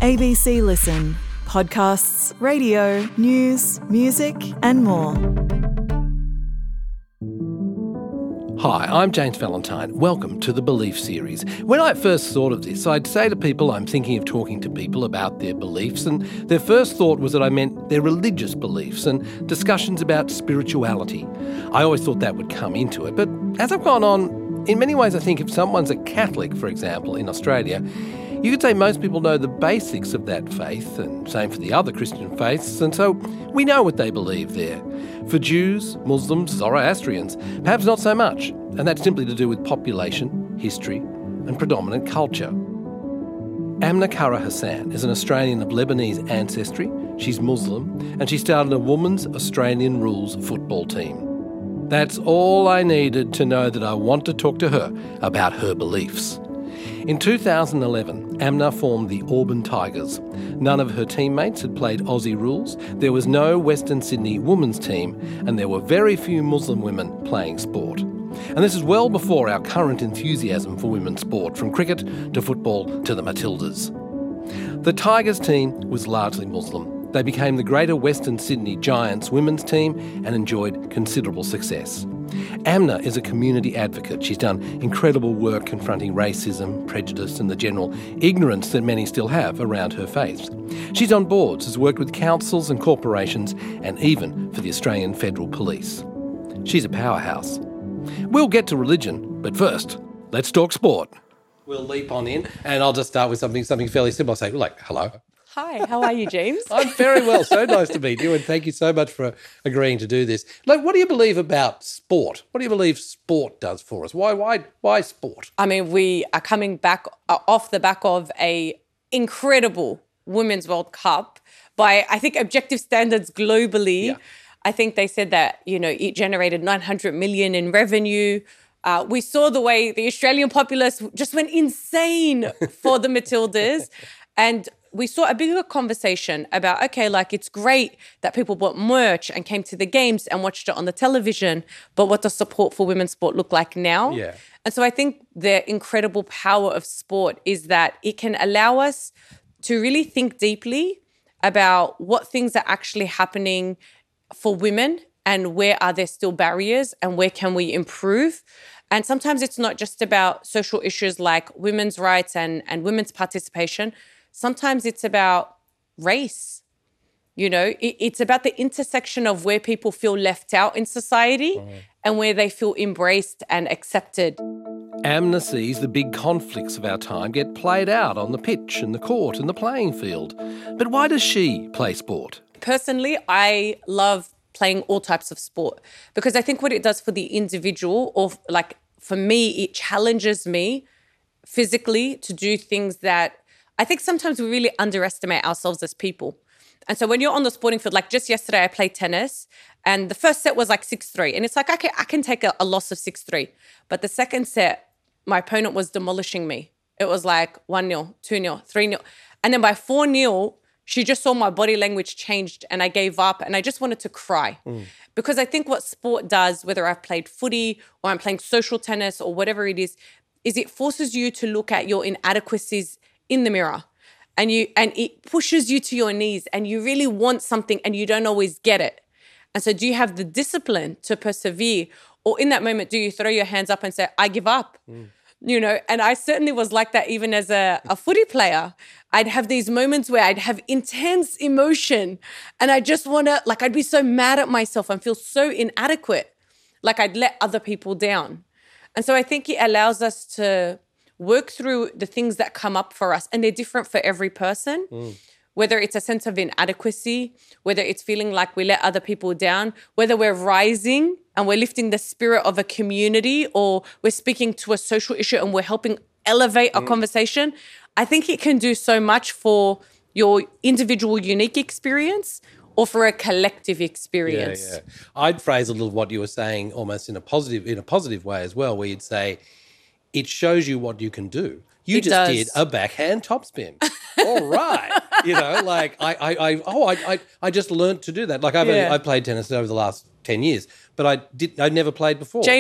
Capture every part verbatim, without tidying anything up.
A B C Listen. Podcasts, radio, news, music and more. Hi, I'm James Valentine. Welcome to the Belief Series. When I first thought of this, I'd say to people I'm thinking of talking to people about their beliefs, and their first thought was that I meant their religious beliefs and discussions about spirituality. I always thought that would come into it, but as I've gone on, in many ways I think if someone's a Catholic, for example, in Australia, you could say most people know the basics of that faith, and same for the other Christian faiths, and so we know what they believe there. For Jews, Muslims, Zoroastrians, perhaps not so much, and that's simply to do with population, history, and predominant culture. Amna Kara Hassan is an Australian of Lebanese ancestry. She's Muslim, and she started a women's Australian rules football team. That's all I needed to know that I want to talk to her about her beliefs. In two thousand eleven, Amna formed the Auburn Tigers. None of her teammates had played Aussie rules, there was no Western Sydney women's team, and there were very few Muslim women playing sport. And this is well before our current enthusiasm for women's sport, from cricket to football to the Matildas. The Tigers team was largely Muslim. They became the Greater Western Sydney Giants women's team and enjoyed considerable success. Amna is a community advocate. She's done incredible work confronting racism, prejudice and the general ignorance that many still have around her faith. She's on boards, has worked with councils and corporations and even for the Australian Federal Police. She's a powerhouse. We'll get to religion, but first, let's talk sport. We'll leap on in and I'll just start with something something fairly simple. I'll say, like, hello. Hi, how are you, James? I'm very well. So nice to meet you, and thank you so much for agreeing to do this. Like, what do you believe about sport? What do you believe sport does for us? Why, why, why sport? I mean, we are coming back uh, off the back of a incredible Women's World Cup by, I think, objective standards globally. Yeah. I think they said that, you know, it generated nine hundred million in revenue. Uh, we saw the way the Australian populace just went insane for the Matildas, and we saw a bigger conversation about, okay, like it's great that people bought merch and came to the games and watched it on the television, but what does support for women's sport look like now? Yeah. And so I think the incredible power of sport is that it can allow us to really think deeply about what things are actually happening for women and where are there still barriers and where can we improve. And sometimes it's not just about social issues like women's rights and, and women's participation. Sometimes it's about race. You know, it, it's about the intersection of where people feel left out in society mm. and where they feel embraced and accepted. Amna sees the big conflicts of our time get played out on the pitch and the court and the playing field. But why does she play sport? Personally, I love playing all types of sport because I think what it does for the individual, or like for me, it challenges me physically to do things that I think sometimes we really underestimate ourselves as people. And so when you're on the sporting field, like just yesterday I played tennis and the first set was like six three. And it's like, okay, I can take a, a loss of six three. But the second set, my opponent was demolishing me. It was like one nil, two nil, three nil. And then by four nil, she just saw my body language changed and I gave up and I just wanted to cry. Mm. Because I think what sport does, whether I've played footy or I'm playing social tennis or whatever it is, is it forces you to look at your inadequacies in the mirror, and you and it pushes you to your knees and you really want something and you don't always get it. And so do you have the discipline to persevere, or in that moment do you throw your hands up and say, I give up? Mm. You know, and I certainly was like that even as a, a footy player. I'd have these moments where I'd have intense emotion and I just want to, like I'd be so mad at myself and feel so inadequate, like I'd let other people down. And so I think it allows us to work through the things that come up for us, and they're different for every person, mm. whether it's a sense of inadequacy, whether it's feeling like we let other people down, whether we're rising and we're lifting the spirit of a community, or we're speaking to a social issue and we're helping elevate a mm. conversation. I think it can do so much for your individual unique experience or for a collective experience. Yeah, yeah. I'd phrase a little what you were saying almost in a positive in a positive way as well, where you'd say, it shows you what you can do. You it just does. did a backhand topspin. All right. You know, like I, I, I oh, I, I, I just learned to do that. Like I've, yeah. I played tennis over the last ten years, but I did, I'd never played before. James,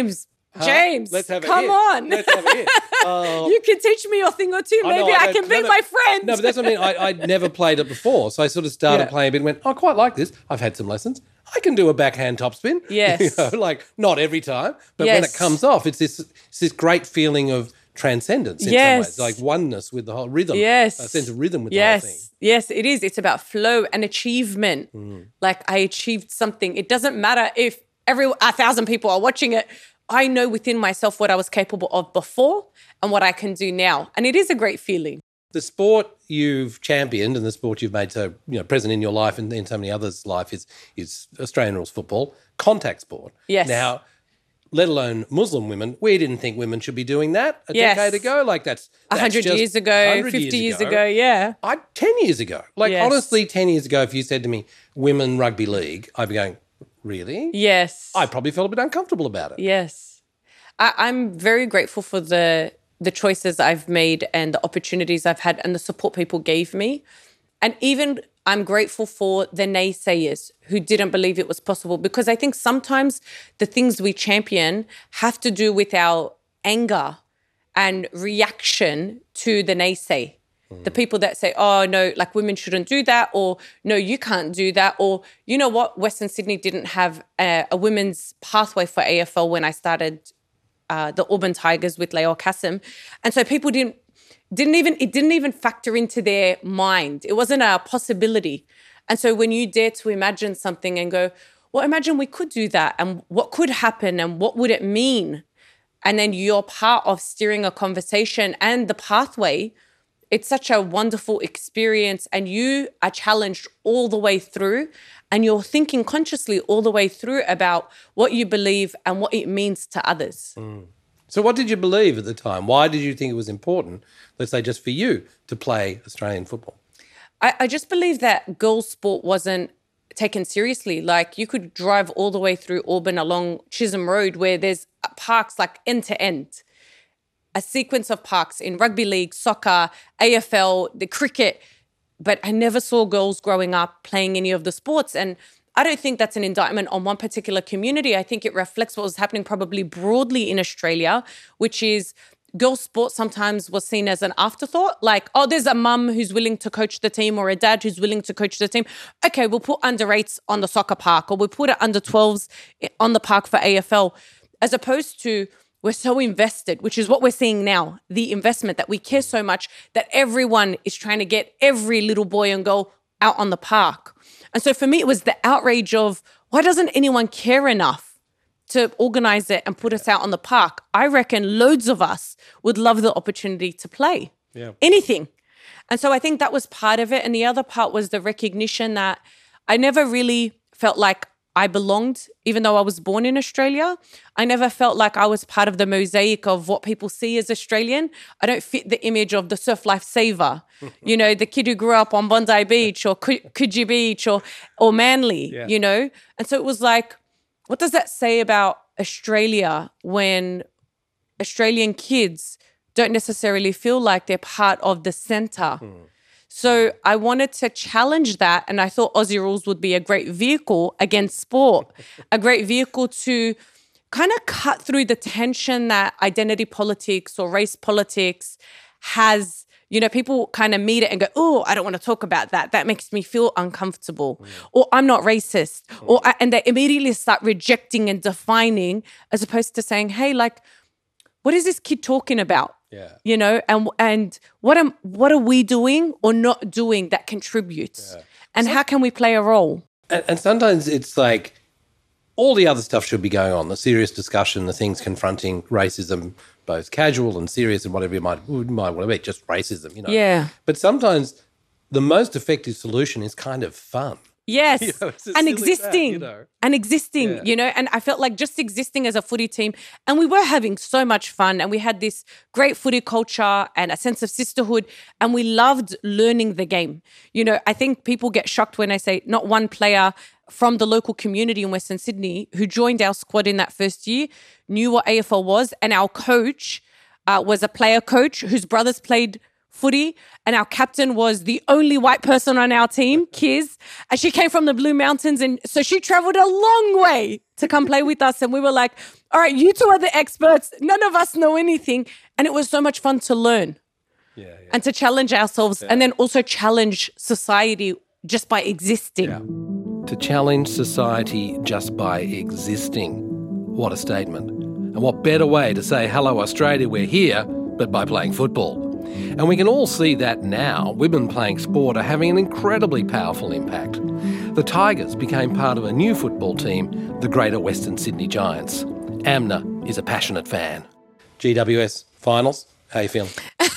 Huh? James, Let's have a come hit. on. Let's have a hit. Oh. You can teach me a thing or two. I know, Maybe I I, know. can be No, no. my friend. No, but that's what I mean. I, I'd never played it before. So I sort of started Yeah. playing a bit and went, I quite like this. I've had some lessons. I can do a backhand topspin. Yes. You know, like not every time, but when it Yes. comes off, it's this it's this great feeling of transcendence in Yes. some ways, like oneness with the whole rhythm. Yes. A sense of rhythm with yes. the whole thing. Yes, it is. It's about flow and achievement. Mm. Like I achieved something. It doesn't matter if every a thousand people are watching it. I know within myself what I was capable of before and what I can do now. And it is a great feeling. The sport you've championed and the sport you've made so you know present in your life and in so many others' life is is Australian rules football, contact sport. Yes. Now, let alone Muslim women, we didn't think women should be doing that a Yes. decade ago. Like that's A that's hundred just years ago, one hundred fifty years ago, yeah. I ten years ago. Like Yes. honestly, ten years ago, if you said to me, "Women rugby league," I'd be going, "Really?" Yes. I probably felt a bit uncomfortable about it. Yes. I, I'm very grateful for the the choices I've made and the opportunities I've had and the support people gave me. And even I'm grateful for the naysayers who didn't believe it was possible, because I think sometimes the things we champion have to do with our anger and reaction to the naysay. The people that say, oh, no, like women shouldn't do that, or no, you can't do that, or you know what, Western Sydney didn't have a, a women's pathway for A F L when I started uh, the Auburn Tigers with Lael Kassim. And so people didn't, didn't even, it didn't even factor into their mind. It wasn't a possibility. And so when you dare to imagine something and go, well, imagine we could do that, and what could happen and what would it mean? And then you're part of steering a conversation and the pathway. It's such a wonderful experience, and you are challenged all the way through, and you're thinking consciously all the way through about what you believe and what it means to others. Mm. So what did you believe at the time? Why did you think it was important, let's say just for you, to play Australian football? I, I just believe that girls' sport wasn't taken seriously. Like you could drive all the way through Auburn along Chisholm Road where there's parks like end to end. A sequence of parks in rugby league, soccer, A F L, the cricket, but I never saw girls growing up playing any of the sports. And I don't think that's an indictment on one particular community. I think it reflects what was happening probably broadly in Australia, which is girls' sport sometimes was seen as an afterthought. Like, oh, there's a mum who's willing to coach the team or a dad who's willing to coach the team. Okay, we'll put under eights on the soccer park, or we'll put it under twelves on the park for A F L, as opposed to we're so invested, which is what we're seeing now, the investment that we care so much that everyone is trying to get every little boy and girl out on the park. And so for me, it was the outrage of why doesn't anyone care enough to organize it and put us out on the park? I reckon loads of us would love the opportunity to play yeah. anything. And so I think that was part of it. And the other part was the recognition that I never really felt like I belonged, even though I was born in Australia. I never felt like I was part of the mosaic of what people see as Australian. I don't fit the image of the surf life saver, you know, the kid who grew up on Bondi Beach or Coogee Beach or or Manly, yeah. you know. And so it was like, what does that say about Australia when Australian kids don't necessarily feel like they're part of the centre? Mm. So I wanted to challenge that, and I thought Aussie Rules would be a great vehicle against sport, a great vehicle to kind of cut through the tension that identity politics or race politics has. You know, people kind of meet it and go, oh, I don't want to talk about that. That makes me feel uncomfortable. Mm. Or I'm not racist. Mm. Or and they immediately start rejecting and defining, as opposed to saying, hey, like, what is this kid talking about? Yeah. You know, and and what am what are we doing or not doing that contributes? Yeah. And so, how can we play a role? And, and sometimes it's like all the other stuff should be going on, the serious discussion, the things confronting racism, both casual and serious and whatever you might, you might want to be, just racism, you know. Yeah. But sometimes the most effective solution is kind of fun. Yes, you know, and existing, that, you know? and existing, yeah. you know, and I felt like just existing as a footy team, and we were having so much fun, and we had this great footy culture and a sense of sisterhood, and we loved learning the game. You know, I think people get shocked when I say not one player from the local community in Western Sydney who joined our squad in that first year knew what A F L was, and our coach uh, was a player coach whose brothers played footy, and our captain was the only white person on our team, Kiz, and she came from the Blue Mountains, and so she traveled a long way to come play with us, and we were like, all right, you two are the experts. None of us know anything, and it was so much fun to learn Yeah, yeah. and to challenge ourselves, and then also challenge society just by existing. Yeah. To challenge society just by existing. What a statement. And what better way to say, hello, Australia, we're here, but by playing football. And we can all see that now. Women playing sport are having an incredibly powerful impact. The Tigers became part of a new football team, the Greater Western Sydney Giants. Amna is a passionate fan. G W S finals, how you feeling?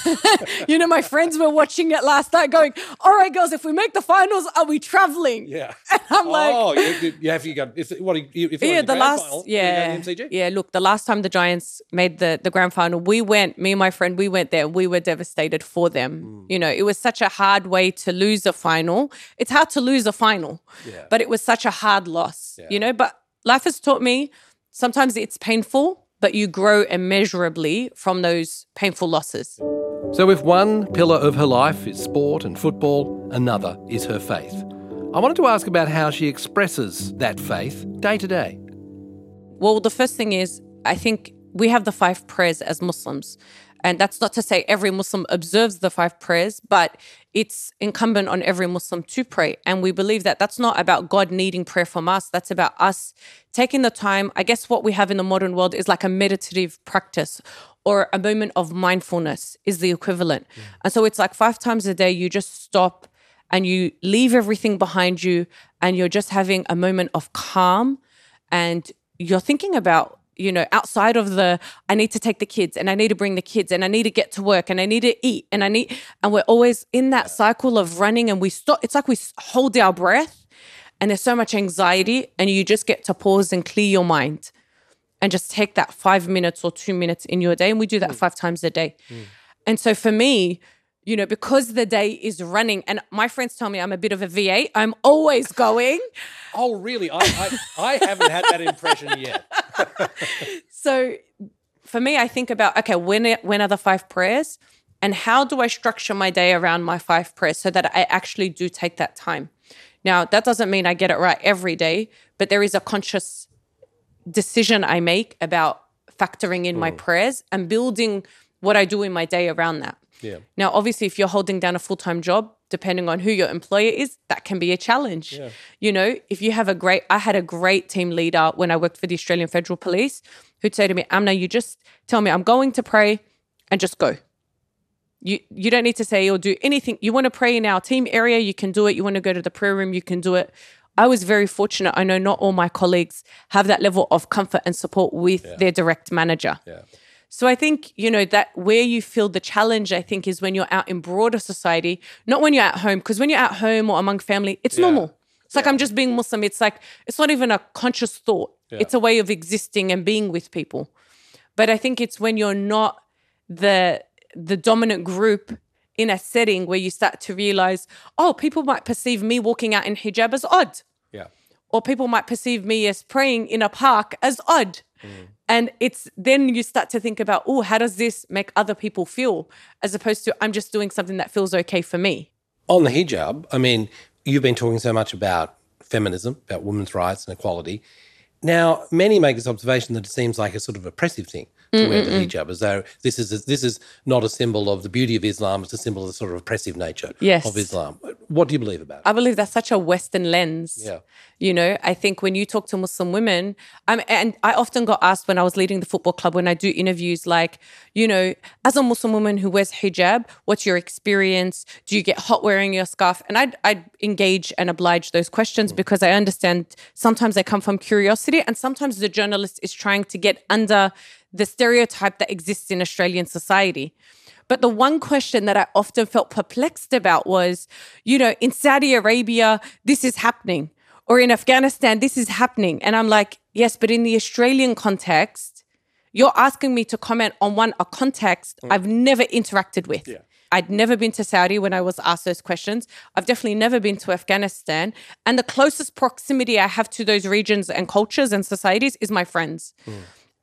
You know, my friends were watching it last night going, all right, girls, if we make the finals, are we travelling? Yeah. And I'm like... Oh, you, you have to go... If, what, if you're yeah, in the, the last... final, yeah, you go to the M C G? Yeah, look, the last time the Giants made the, the grand final, we went, me and my friend, we went there. We were devastated for them. Mm. You know, it was such a hard way to lose a final. It's hard to lose a final, yeah. but it was such a hard loss, yeah. you know. But life has taught me sometimes it's painful, but you grow immeasurably from those painful losses. So if one pillar of her life is sport and football, another is her faith. I wanted to ask about how she expresses that faith day to day. Well, the first thing is, I think we have the five prayers as Muslims. And that's not to say every Muslim observes the five prayers, but it's incumbent on every Muslim to pray. And we believe that that's not about God needing prayer from us. That's about us taking the time. I guess what we have in the modern world is like a meditative practice, or a moment of mindfulness is the equivalent. Yeah. And so it's like five times a day, you just stop and you leave everything behind you, and you're just having a moment of calm, and you're thinking about, you know, outside of the, I need to take the kids, and I need to bring the kids, and I need to get to work, and I need to eat, and I need, and we're always in that cycle of running, and we stop. It's like we hold our breath, and there's so much anxiety, and you just get to pause and clear your mind and just take that five minutes or two minutes in your day. And we do that mm. five times a day. Mm. And so for me, you know, because the day is running, and my friends tell me I'm a bit of a V eight, I'm always going. Oh, really? I, I, I haven't had that impression yet. So for me, I think about, okay, when, when are the five prayers? And how do I structure my day around my five prayers so that I actually do take that time? Now, that doesn't mean I get it right every day, but there is a conscious decision I make about factoring in mm. my prayers and building what I do in my day around that. Yeah. Now, obviously, if you're holding down a full-time job, depending on who your employer is, that can be a challenge. Yeah. You know, if you have a great, I had a great team leader when I worked for the Australian Federal Police who'd say to me, Amna, you just tell me I'm going to pray and just go. You you don't need to say or do anything. You want to pray in our team area, you can do it. You want to go to the prayer room, you can do it. I was very fortunate. I know not all my colleagues have that level of comfort and support with yeah. their direct manager. Yeah. So I think, you know, that where you feel the challenge, I think, is when you're out in broader society, not when you're at home. Because when you're at home or among family, it's yeah. normal. It's yeah. like I'm just being Muslim. It's like, it's not even a conscious thought. Yeah. It's a way of existing and being with people. But I think it's when you're not the the dominant group in a setting where you start to realize, oh, people might perceive me walking out in hijab as odd. Yeah. Or people might perceive me as praying in a park as odd. Mm. And it's then you start to think about, oh, how does this make other people feel? As opposed to, I'm just doing something that feels okay for me. On the hijab, I mean, you've been talking so much about feminism, about women's rights and equality. Now, many make this observation that it seems like a sort of oppressive thing to Mm-mm-mm. wear the hijab, as though this is a, this is not a symbol of the beauty of Islam, it's a symbol of the sort of oppressive nature yes. of Islam. What do you believe about it? I believe that's such a Western lens. Yeah. You know, I think when you talk to Muslim women, um, and I often got asked when I was leading the football club, when I do interviews, like, you know, as a Muslim woman who wears hijab, what's your experience? Do you get hot wearing your scarf? And I'd, I'd engage and oblige those questions mm. because I understand sometimes they come from curiosity, and sometimes the journalist is trying to get under the stereotype that exists in Australian society. But the one question that I often felt perplexed about was, you know, in Saudi Arabia, this is happening. Or in Afghanistan, this is happening. And I'm like, yes, but in the Australian context, you're asking me to comment on one, a context mm. I've never interacted with. Yeah. I'd never been to Saudi when I was asked those questions. I've definitely never been to Afghanistan. And the closest proximity I have to those regions and cultures and societies is my friends. Mm.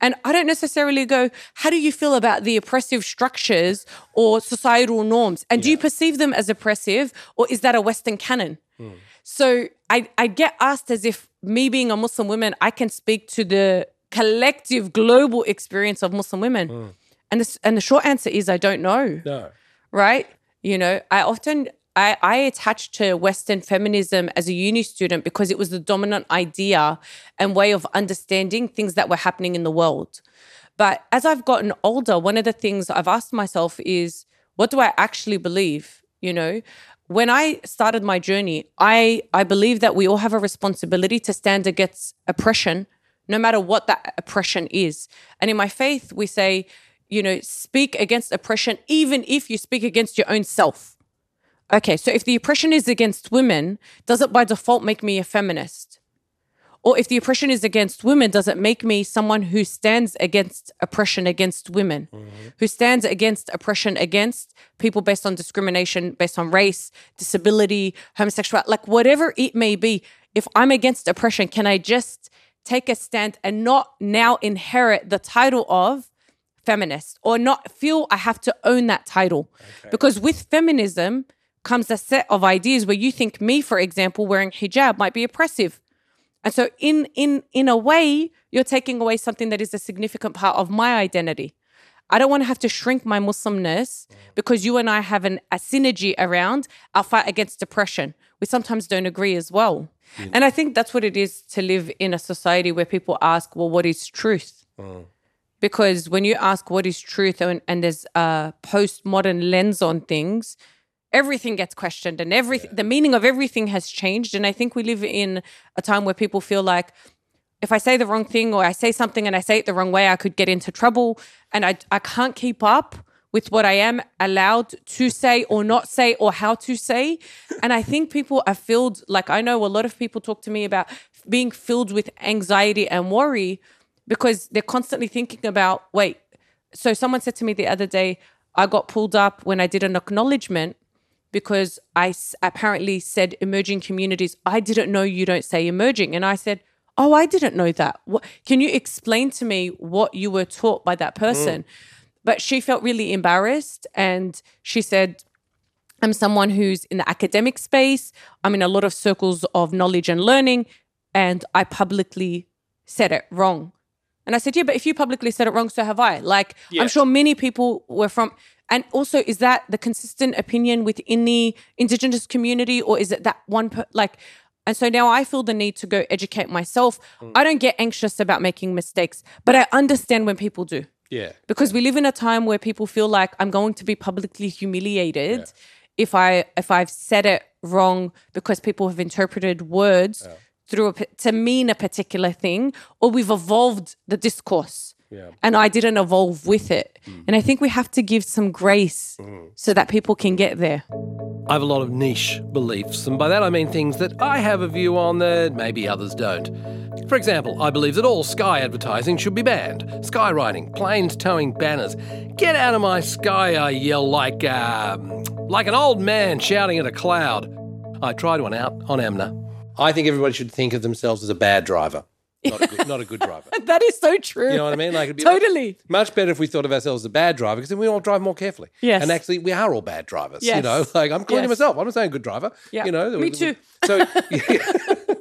And I don't necessarily go, how do you feel about the oppressive structures or societal norms? And yeah. do you perceive them as oppressive, or is that a Western canon? Mm. So I, I get asked as if me being a Muslim woman, I can speak to the collective global experience of Muslim women. Mm. And, the, and the short answer is I don't know. No. Right? You know, I often... I, I attached to Western feminism as a uni student because it was the dominant idea and way of understanding things that were happening in the world. But as I've gotten older, one of the things I've asked myself is, what do I actually believe? You know, when I started my journey, I, I believe that we all have a responsibility to stand against oppression, no matter what that oppression is. And in my faith, we say, you know, speak against oppression, even if you speak against your own self. Okay, so if the oppression is against women, does it by default make me a feminist? Or if the oppression is against women, does it make me someone who stands against oppression against women, mm-hmm. who stands against oppression against people based on discrimination, based on race, disability, homosexuality, like whatever it may be? If I'm against oppression, can I just take a stand and not now inherit the title of feminist, or not feel I have to own that title? Okay. Because with feminism comes a set of ideas where you think me, for example, wearing hijab might be oppressive. And so in in in a way, you're taking away something that is a significant part of my identity. I don't want to have to shrink my Muslimness because you and I have an, a synergy around our fight against depression. We sometimes don't agree as well. Yeah. And I think that's what it is to live in a society where people ask, well, what is truth? Mm. Because when you ask what is truth, and, and there's a postmodern lens on things, everything gets questioned, and everything, yeah. the meaning of everything has changed. And I think we live in a time where people feel like if I say the wrong thing, or I say something and I say it the wrong way, I could get into trouble, and I, I can't keep up with what I am allowed to say or not say, or how to say. And I think people are filled, like I know a lot of people talk to me about being filled with anxiety and worry because they're constantly thinking about, wait, so someone said to me the other day, I got pulled up when I did an acknowledgement because I s- apparently said emerging communities. I didn't know you don't say emerging. And I said, oh, I didn't know that. What, can you explain to me what you were taught by that person? Mm. But she felt really embarrassed, and she said, I'm someone who's in the academic space. I'm in a lot of circles of knowledge and learning, and I publicly said it wrong. And I said, yeah, but if you publicly said it wrong, so have I. Like, yeah. I'm sure many people were from... And also, is that the consistent opinion within the Indigenous community, or is it that one, per, like, and so now I feel the need to go educate myself. Mm. I don't get anxious about making mistakes, but I understand when people do. Yeah. Because we live in a time where people feel like I'm going to be publicly humiliated yeah. if I, if I've said it wrong, because people have interpreted words yeah. through a, to mean a particular thing, or we've evolved the discourse. Yeah. And I didn't evolve with it. Mm. And I think we have to give some grace mm. so that people can get there. I have a lot of niche beliefs, and by that I mean things that I have a view on that maybe others don't. For example, I believe that all sky advertising should be banned. Skywriting, planes towing banners. Get out of my sky, I yell like, uh, like an old man shouting at a cloud. I tried one out on Amna. I think everybody should think of themselves as a bad driver. Not a good, not a good driver. That is so true. You know what I mean? Like it'd be totally. Much better if we thought of ourselves as a bad driver, because then we all drive more carefully. Yes. And actually, we are all bad drivers. Yes. You know, like I'm calling yes. myself. I'm not saying good driver. Yeah. You know, me too. So, yeah.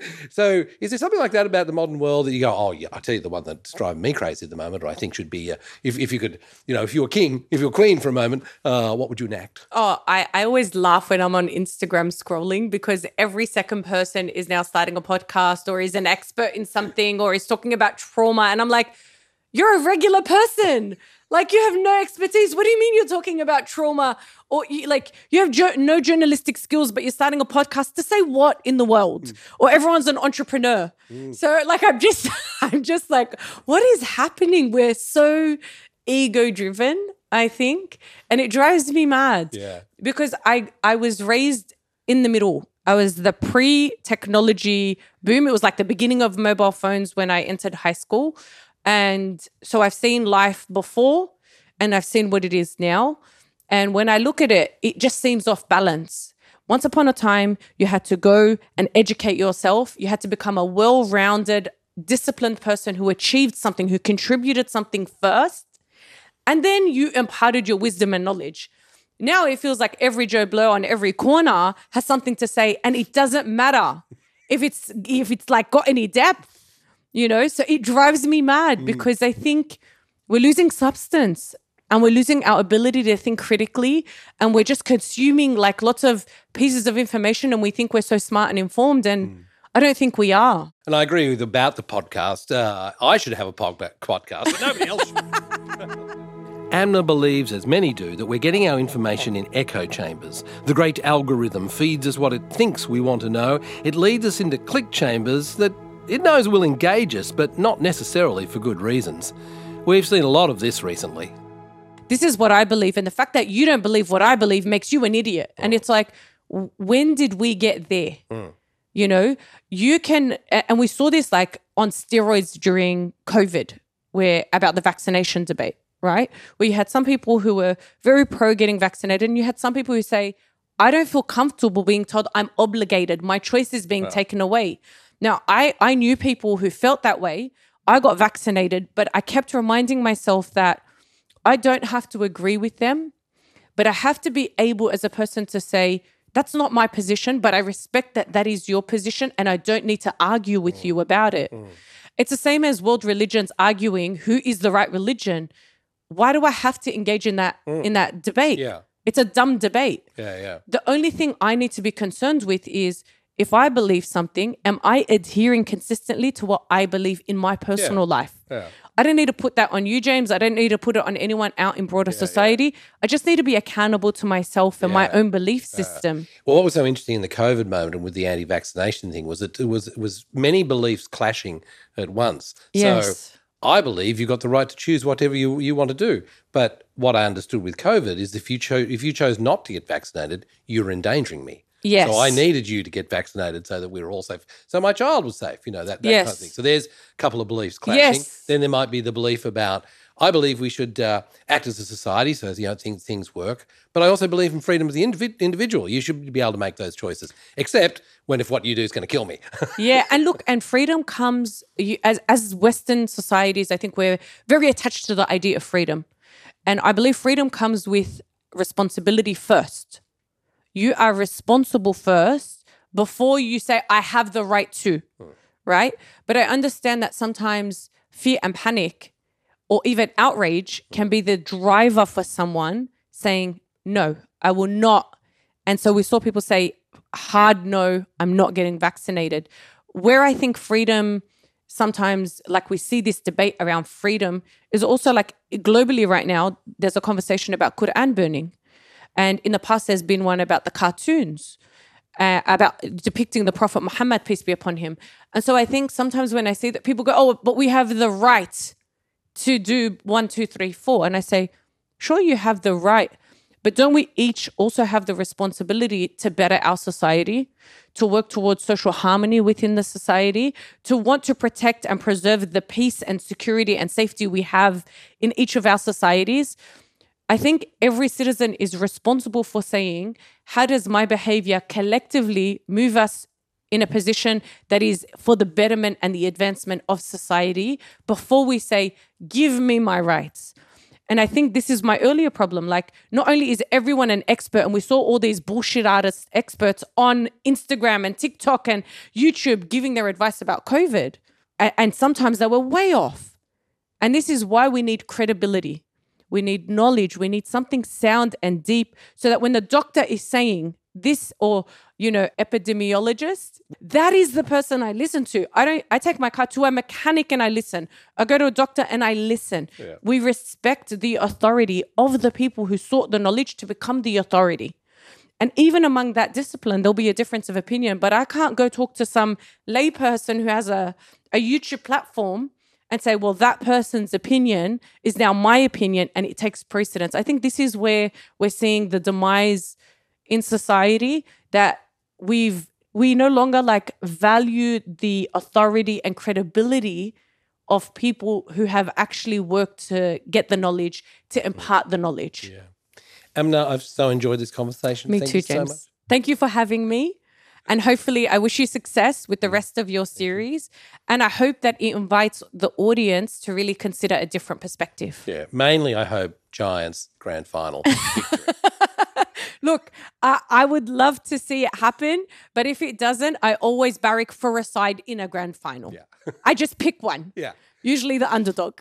So, is there something like that about the modern world that you go, oh, yeah, I tell you, the one that's driving me crazy at the moment, or I think should be, uh, if if you could, you know, if you were king, if you were queen for a moment, uh, what would you enact? Oh, I, I always laugh when I'm on Instagram scrolling, because every second person is now starting a podcast or is an expert in something or is talking about trauma. And I'm like, you're a regular person. Like, you have no expertise. What do you mean you're talking about trauma? Or you, like, you have jo- no journalistic skills, but you're starting a podcast to say what in the world? Mm. Or everyone's an entrepreneur. Mm. So like, I'm just, I'm just like, what is happening? We're so ego driven, I think. And it drives me mad. Yeah. Because I, I was raised in the middle. I was the pre-technology boom. It was like the beginning of mobile phones when I entered high school. And so I've seen life before and I've seen what it is now. And when I look at it, it just seems off balance. Once upon a time, you had to go and educate yourself. You had to become a well-rounded disciplined person who achieved something, who contributed something first, and then you imparted your wisdom and knowledge. Now it feels like every Joe Blow on every corner has something to say, and it doesn't matter if it's if it's like got any depth, you know? So it drives me mad mm. because I think we're losing substance and we're losing our ability to think critically, and we're just consuming like lots of pieces of information, and we think we're so smart and informed, and mm. I don't think we are. And I agree with about the podcast. Uh, I should have a pod- podcast, but nobody else should. Amna believes, as many do, that we're getting our information in echo chambers. The great algorithm feeds us what it thinks we want to know. It leads us into click chambers that it knows will engage us, but not necessarily for good reasons. We've seen a lot of this recently. This is what I believe, and the fact that you don't believe what I believe makes you an idiot. And it's like, when did we get there? Mm. You know, you can, and we saw this like on steroids during COVID, where about the vaccination debate. Right? Where you had some people who were very pro getting vaccinated, and you had some people who say, I don't feel comfortable being told I'm obligated. My choice is being wow. taken away. Now, I, I knew people who felt that way. I got vaccinated, but I kept reminding myself that I don't have to agree with them, but I have to be able as a person to say, that's not my position, but I respect that that is your position, and I don't need to argue with mm. you about it. Mm. It's the same as world religions arguing who is the right religion. Why do I have to engage in that mm. in that debate? Yeah. It's a dumb debate. Yeah, yeah. The only thing I need to be concerned with is, if I believe something, am I adhering consistently to what I believe in my personal yeah. life? Yeah. I don't need to put that on you, James. I don't need to put it on anyone out in broader yeah, society. Yeah. I just need to be accountable to myself and yeah. my own belief system. Yeah. Well, what was so interesting in the COVID moment and with the anti-vaccination thing was that it was, it was many beliefs clashing at once. Yes. So I believe you've got the right to choose whatever you, you want to do. But what I understood with COVID is if you, cho- if you chose not to get vaccinated, you're endangering me. Yes. So I needed you to get vaccinated so that we were all safe. So my child was safe, you know, that, that yes. kind of thing. So there's a couple of beliefs clashing. Yes. Then there might be the belief about, I believe we should uh, act as a society so you know things, things work. But I also believe in freedom of the indiv- individual. You should be able to make those choices, except when if what you do is going to kill me. Yeah, and look, and freedom comes, you, as, as Western societies, I think we're very attached to the idea of freedom. And I believe freedom comes with responsibility first. You are responsible first before you say, I have the right to, hmm. right? But I understand that sometimes fear and panic or even outrage can be the driver for someone saying, no, I will not. And so we saw people say, hard no, I'm not getting vaccinated. Where I think freedom sometimes, like we see this debate around freedom, is also like globally right now, there's a conversation about Quran burning. And in the past, there's been one about the cartoons, uh, about depicting the Prophet Muhammad, peace be upon him. And so I think sometimes when I see that, people go, oh, but we have the right to do one, two, three, four. And I say, sure, you have the right. But don't we each also have the responsibility to better our society, to work towards social harmony within the society, to want to protect and preserve the peace and security and safety we have in each of our societies? I think every citizen is responsible for saying, how does my behavior collectively move us in a position that is for the betterment and the advancement of society before we say, give me my rights. And I think this is my earlier problem. Like, not only is everyone an expert, and we saw all these bullshit artist experts on Instagram and TikTok and YouTube giving their advice about COVID, and sometimes they were way off. And this is why we need credibility. We need knowledge. We need something sound and deep so that when the doctor is saying this, or, you know, epidemiologist, that is the person I listen to. I don't, I take my car to a mechanic and I listen. I go to a doctor and I listen. Yeah. We respect the authority of the people who sought the knowledge to become the authority. And even among that discipline, there'll be a difference of opinion, but I can't go talk to some layperson who has a, a YouTube platform and say, well, that person's opinion is now my opinion and it takes precedence. I think this is where we're seeing the demise in society, that we've we no longer like value the authority and credibility of people who have actually worked to get the knowledge, to impart the knowledge. Yeah. Amna, I've so enjoyed this conversation. Me Thank too, you James. So much. Thank you for having me. And hopefully I wish you success with the rest of your series. And I hope that it invites the audience to really consider a different perspective. Yeah, mainly I hope Giants grand final victory. Look, uh, I would love to see it happen, but if it doesn't, I always barrack for a side in a grand final. Yeah. I just pick one. Yeah. Usually the underdog.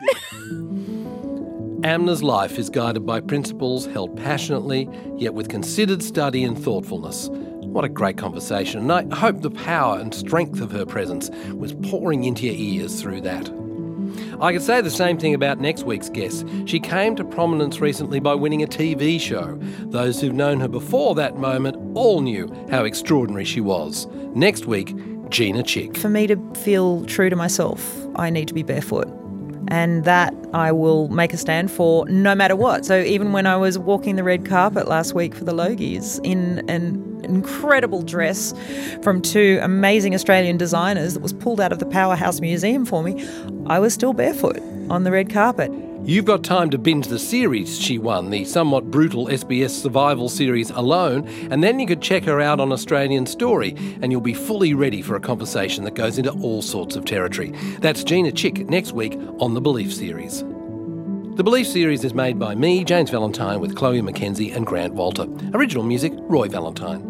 Amna's life is guided by principles held passionately, yet with considered study and thoughtfulness. What a great conversation, and I hope the power and strength of her presence was pouring into your ears through that. I could say the same thing about next week's guest. She came to prominence recently by winning a T V show. Those who've known her before that moment all knew how extraordinary she was. Next week, Gina Chick. For me to feel true to myself, I need to be barefoot. And that I will make a stand for no matter what. So even when I was walking the red carpet last week for the Logies in an incredible dress from two amazing Australian designers that was pulled out of the Powerhouse Museum for me, I was still barefoot on the red carpet. You've got time to binge the series she won, the somewhat brutal S B S survival series Alone, and then you could check her out on Australian Story, and you'll be fully ready for a conversation that goes into all sorts of territory. That's Gina Chick next week on The Belief Series. The Belief Series is made by me, James Valentine, with Chloe Mackenzie and Grant Walter. Original music, Roy Valentine.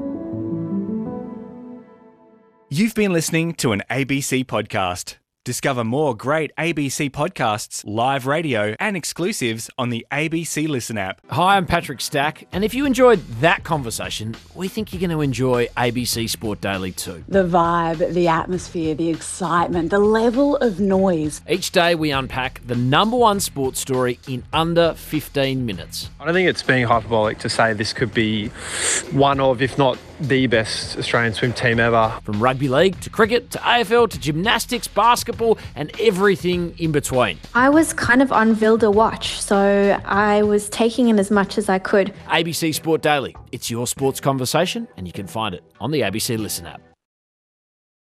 You've been listening to an A B C podcast. Discover more great A B C podcasts, live radio and exclusives on the A B C Listen app. Hi, I'm Patrick Stack, and if you enjoyed that conversation, we think you're going to enjoy A B C Sport Daily too. The vibe, the atmosphere, the excitement, the level of noise. Each day we unpack the number one sports story in under fifteen minutes. I don't think it's being hyperbolic to say this could be one of, if not the best Australian swim team ever. From rugby league to cricket to A F L to gymnastics, basketball and everything in between. I was kind of on Vilda watch, so I was taking in as much as I could. A B C Sport Daily. It's your sports conversation and you can find it on the A B C Listen app.